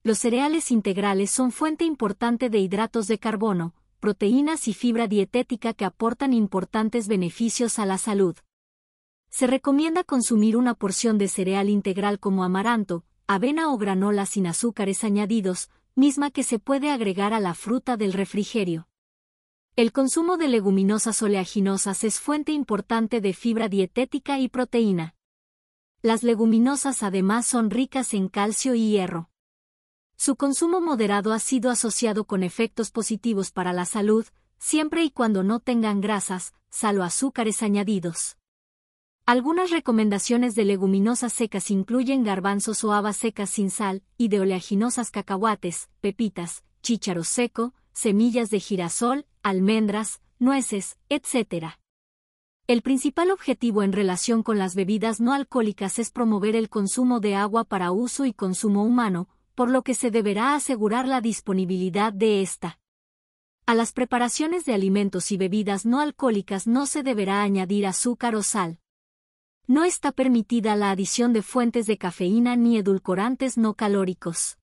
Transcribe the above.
Los cereales integrales son fuente importante de hidratos de carbono, proteínas y fibra dietética que aportan importantes beneficios a la salud. Se recomienda consumir una porción de cereal integral como amaranto, avena o granola sin azúcares añadidos, misma que se puede agregar a la fruta del refrigerio. El consumo de leguminosas oleaginosas es fuente importante de fibra dietética y proteína. Las leguminosas además son ricas en calcio y hierro. Su consumo moderado ha sido asociado con efectos positivos para la salud, siempre y cuando no tengan grasas, sal o azúcares añadidos. Algunas recomendaciones de leguminosas secas incluyen garbanzos o habas secas sin sal, y de oleaginosas cacahuates, pepitas, chícharo seco, semillas de girasol, almendras, nueces, etc. El principal objetivo en relación con las bebidas no alcohólicas es promover el consumo de agua para uso y consumo humano, por lo que se deberá asegurar la disponibilidad de esta. A las preparaciones de alimentos y bebidas no alcohólicas no se deberá añadir azúcar o sal. No está permitida la adición de fuentes de cafeína ni edulcorantes no calóricos.